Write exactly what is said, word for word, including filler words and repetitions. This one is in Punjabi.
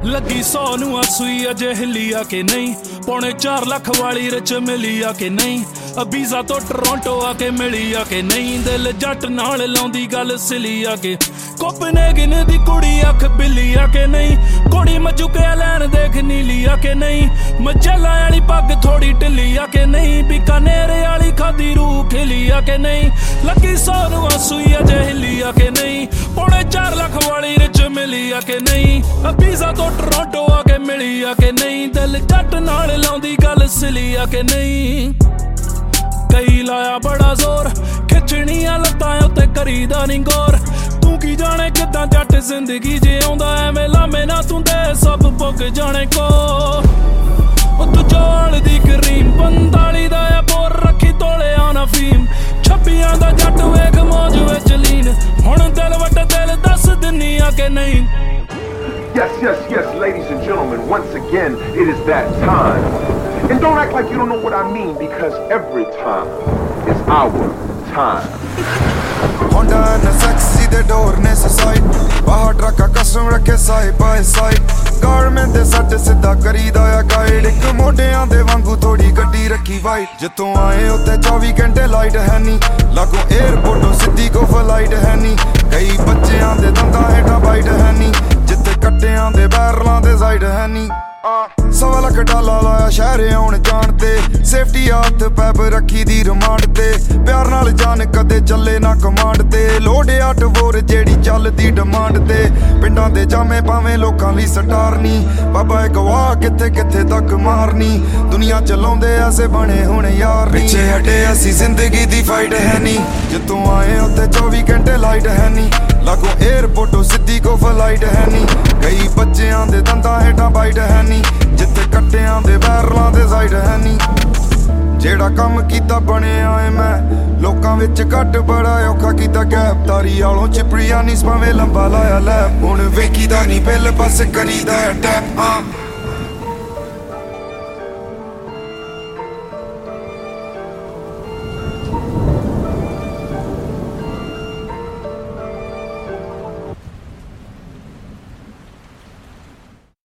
ਲੱਗੀ ਸੌ ਨੂੰ ਆਸੂਈ ਅਜੇ ਹਿੱਲੀ ਆ ਕਿ ਨਹੀਂ ਪੌਣੇ ਚਾਰ ਲੱਖ ਵਾਲੀ ਰਿਚ ਮਿਲੀ ਆ ਕਿ ਨਹੀਂ ਅਬੀਜ਼ਾ ਤੋਂ ਟੋਰਾਂਟੋ ਆ ਕੇ ਮਿਲੀ ਆ ਕਿ ਨਹੀਂ ਦਿਲ ਜੱਟ ਨਾਲ ਲਾਉਂਦੀ ਗੱਲ ਸਿਲੀ ਆ ਕਿ ਕੋਪਨਹੈਗਨ ਦੀ ਕੁੜੀ ਅੱਖ ਬਿੱਲੀ ਆ ਕਿ ਨਹੀਂ ਕੁੜੀ ਮਜੂਕੇ ਲੈਣ ਦੇਖ ਨੀਲੀ ਆ ਕਿ ਨਹੀਂ ਮਚਲਾ ਵਾਲੀ ਪੱਗ ਥੋੜੀ ਢਿੱਲੀ ਆ ਕਿ ਨਹੀਂ ਬੀਕਾਨੇਰ ਵਾਲੀ ਖਾਦੀ ਰੂਹ ਖਿਲੀ ਆ ਕਿ ਨਹੀਂ ਲੱਗੀ ਸੌ ਨੂੰ ਆਸੂਈ ਅਜੇ ਹਿੱਲੀ ਆ ਕਿ ਨਹੀਂ ਪੌਣੇ ਚਾਰ ਲੱਖ ਵਾਲੀ ਰਿਚ ਮਿਲੀ ਆ ਕਿ ਨਹੀਂ ਅਬੀਜ਼ਾ ਤੋਂ ਟੋਰਾਂਟੋ ਆ ਕੇ ਮਿਲੀ ਆ ਕਿ ਨਹੀਂ ਦਿਲ ਜੱਟ ਨਾਲ ਲਾਉਂਦੀ ਗੱਲ ਸਿਲੀ ਆ ਕਿ ਨਹੀਂ ਕਈ ਲਾਇਆ ਬੜਾ ਜ਼ੋਰ ਖਿੱਚਣੀਆਂ ਲੱਤਾਂ ਉੱਤੇ ਕਰੀਦਾ ਨੀ ਗੌਰ ਤੂੰ ਕੀ ਜਾਣੇ ਕਿੱਦਾਂ ਜੱਟ ਜ਼ਿੰਦਗੀ ਜਿਉਂਦਾ ਐਵੇਂ ਲਾਮੇ ਨਾ ਤੂੰ ਦੇ ਸਭ ਪੁੱਗ ਜਾਣੇ ਕੋ ਉਹ ਤੂੰ ਜੋਲ ਦੀ ਕਰੀਮ ਪੰਤਾਲੀ ਦਾ ਆ ਬੋਰ ਰੱਖੀ ਤੋਲਿਆ ਨਾ ਫੀਮ ਛੱਬੀਆਂ ਦਾ ਜੱਟ ਵੇਖ ਮੌਜ ਵਿੱਚ ਲੀਨ ਹੁਣ ਦਿਲ ਵੱਟ ਦਿਲ ਦੱਸ ਦਿੰਨੀ ਆ ਕਿ ਨਹੀਂ Yes, yes, yes, ladies and gentlemen, once again, it is that time. And don't act like you don't know what I mean, because every time is our time. Honda and a sexy, the door necessite. Baha trucka custom rakhe side by side. Garment de sat ਸਿੱਧਾ ਕਰੀਦਾ ਆ ਗਾਈਡ ਇੱਕ ਮੋਢਿਆਂ ਦੇ ਵਾਂਗੂ ਥੋੜੀ ਗੱਡੀ ਰੱਖੀ ਵਾਈਟ ਜਿੱਥੋਂ ਆਏ ਉੱਤੇ ਚੌਵੀ ਘੰਟੇ ਲਾਈਟ ਹੈ ਨੀ ਲਾਗੋਂ 에어ਪੋਰਟੋਂ ਸਿੱਧੀ ਕੋ ਫਲਾਈਟ ਹੈ ਨੀ ਕਈ ਬੱਚਿਆਂ ਦੇ ਦੰਦਾਂ ਹੇਠਾਂ ਬਾਈਟ ਹੈ ਨੀ ਜਿੱਥੇ ਕੱਟਿਆਂ ਦੇ ਬੈਰਲਾਂ ਦੇ ਸਾਈਡ ਹੈ ਨੀ ਸਵਾ ਲੱਖ ਡਾਲਾ ਲਾਇਆ ਸ਼ਹਿਰ ਆਉਣ ਜਾਣ ਤੇ ਸੇਫਟੀ ਹੱਥ ਪੈਪ ਰੱਖੀ ਦੀ ਰਿਮਾਂਡ ਤੇ ਪਿਆਰ ਨਾਲ ਜਾਨ ਕਦੇ ਚੱਲੇ ਨਾ ਕਮਾਂਡ ਤੇ ਲੋੜਿਆ ਟਵੋਰ ਜਿਹੜੀ ਚੱਲਦੀ ਡਿਮਾਂਡ ਤੇ ਪਿੰਡਾਂ ਦੇ ਜਾਮੇ ਪਾਵੇਂ ਲੋਕਾਂ ਲਈ ਸਟਾਰਨੀ ਬਾਬਾ ਇਹ ਗਵਾਹ ਕਿੱਥੇ ਕਿੱਥੇ ਤੱਕ ਮਾਰਨੀ ਦੁਨੀਆ ਚਲਾਉਂਦੇ ਐਸੇ ਬਣੇ ਹੁਣ ਯਾਰ ਨੀ ਪਿੱਛੇ ਹਟੇ ਅਸੀਂ ਜ਼ਿੰਦਗੀ ਦੀ ਫਾਈਟ ਹੈ ਨੀ ਜਿੱਥੋਂ ਆਏ ਉੱਥੇ ਚੌਵੀ ਘੰਟੇ ਲਾਈਟ ਹੈ ਨੀ ਲਾਗੋਂ 에어ਪੋਰਟੋਂ ਸਿੱਧੀ ਕੋ ਫਲਾਈਟ ਹੈ ਨੀ ਕਈ ਬੱਚਿਆਂ ਦੇ ਦੰਦਾਂ ਹੇਠਾਂ ਬਾਈਟ ਹੈ ਨੀ ਜਿੱਥੇ ਕੱਟਿਆਂ ਦੇ ਬੈਰਲਾਂ ਦੇ ਸਾਈਡ ਹੈ ਨੀ ਜਿਹੜਾ ਕੰਮ ਕੀਤਾ ਬਣਿਆ ਏ ਮੈਂ ਲੋਕਾਂ ਵਿੱਚ ਘੱਟ ਬੜਾ ਔਖਾ ਕੀਤਾ ਗੈਪ ਤਾਰੀ ਵਾਲੋਂ ਚਿਪੜੀਆਂ ਨੀ ਸਪਾਵੇਂ ਲੰਬਾ ਲਾਇਆ ਲੈ ਹੁਣ ਵੇਖੀਦਾ ਨੀ ਬਿੱਲ ਬਸ ਕਰੀਦਾ ਟੈਪ ਆ